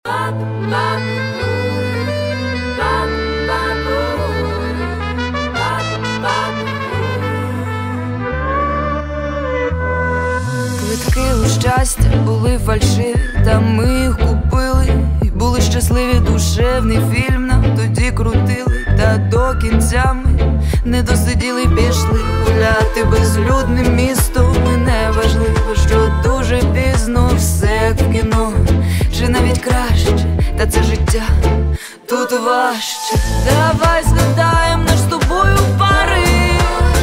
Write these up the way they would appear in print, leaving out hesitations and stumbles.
Квитки у щастя були фальшиві, та ми їх купили і були щасливі. Душевний фільм нам тоді крутили, та до кінця ми не досиділи, пішли гуляти безлюдним містом. І не важливо, що дуже пізно, все як в кіно, чи навіть краще, та це життя тут важче. Давай згадаєм наш з тобою Париж,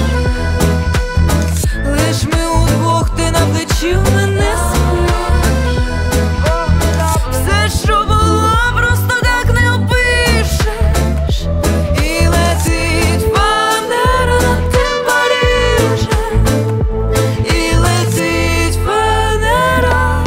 лиш ми удвох, ти на плечі в мене спиш. Все, що було, просто так не опишеш. І летить фанера над тим Парижем, і летить фанера.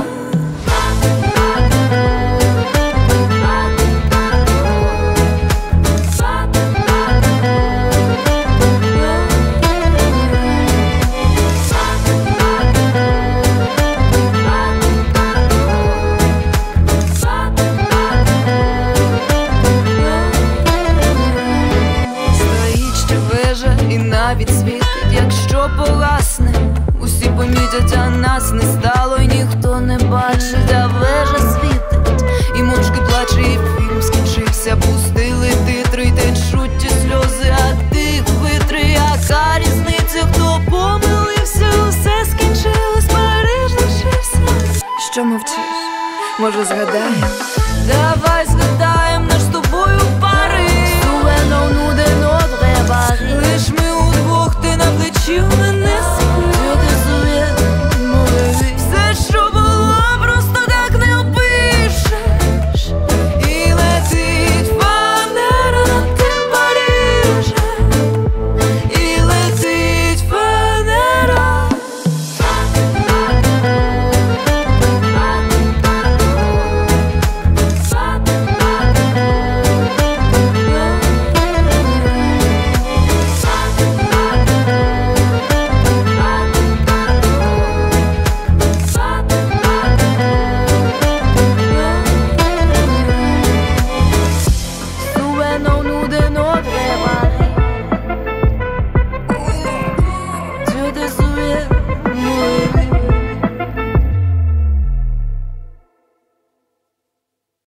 Стоїть ще вежа і навіть світить, якщо погасне, усі помітять, а нас не стало, і ніхто не бачить. А вежа світить і мовчки плаче, і фільм скінчився. Пустили титри, й течуть ті сльози, а тих витри, яка різниця, хто помилився, усе скінчилось, Париж лишився. Що мовчиш? Може згадаєм? Давай